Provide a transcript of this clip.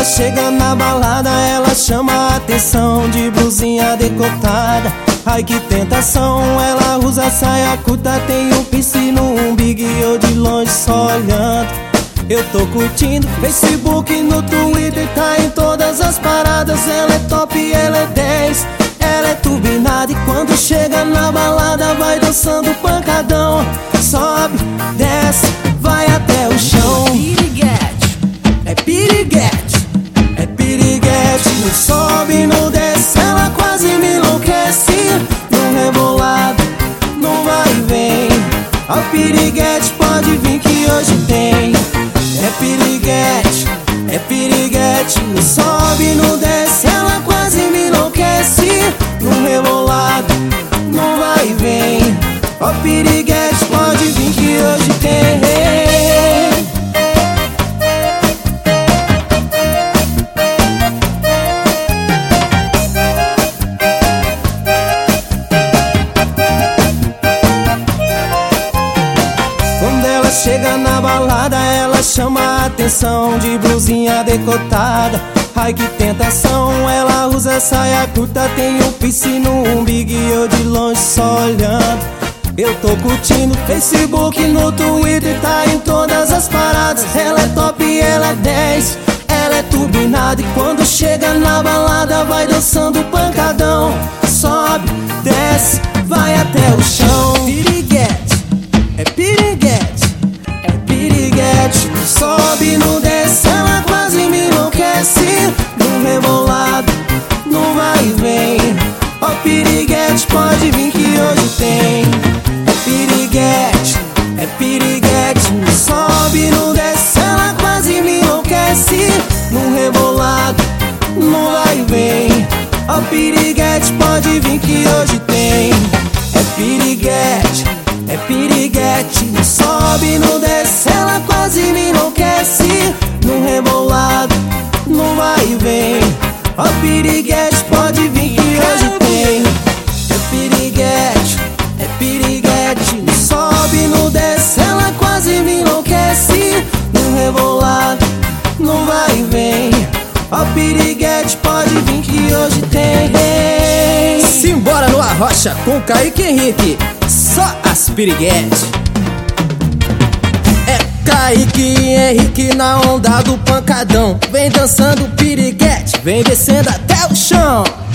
chega na balada, ela chama a atenção de blusinha decotada. Ai que tentação, ela usa saia curta, tem um piercing no umbigo e eu de longe só olhando. Eu tô curtindo, Facebook, no Twitter, tá em todas as paradas. Ela é top, ela é 10, ela é turbinada. E quando chega na balada vai dançando pancadão. Sobe, desce, vai até o chão. Piriguete, é piriguete, é piriguete. Não sobe, não desce, ela quase me enlouquece. No rebolado, não vai e vem. A piriguete pode vir que hoje tem. É piriguete, é piriguete. Não sobe, não desce, ela quase me enlouquece. No rebolado, não vai e vem. Ó piriguete, pode vir que hoje tem. Quando ela chega na balada, ela chama a atenção de blusinha decotada. Ai que tentação, ela usa saia curta, tem um piercing no umbigo e eu de longe só olhando. Eu tô curtindo, Facebook, no Twitter, tá em todas as paradas. Ela é top, ela é 10, ela é turbinada. E quando chega na balada vai dançando pancadão. Sobe, desce, vai até o chão. piriguete, É piriguete, é piriguete. Não sobe, não desce, ela quase me enlouquece. No rebolado, não vai e vem. Ó piriguete, pode vir que hoje tem. É piriguete, é piriguete. Não sobe, não desce, ela quase me enlouquece. No rebolado, não vai e vem. Ó piriguete, pode vir que hoje tem. É piriguete, é piriguete. Não sobe, não desce, ela quase me enlouquece. No rebolado, não vai e vem. Ó piriguete, pode vir que hoje tem. É piriguete, é piriguete. Não sobe, não desce, ela quase me enlouquece. No rebolado, não vai e vem. Ó piriguete, pode vir que hoje tem. Simbora no Arrocha com Kaique Henrique, só as piriguete. É Kaique Henrique na onda do pancadão. Vem dançando piriguete, vem descendo até o chão.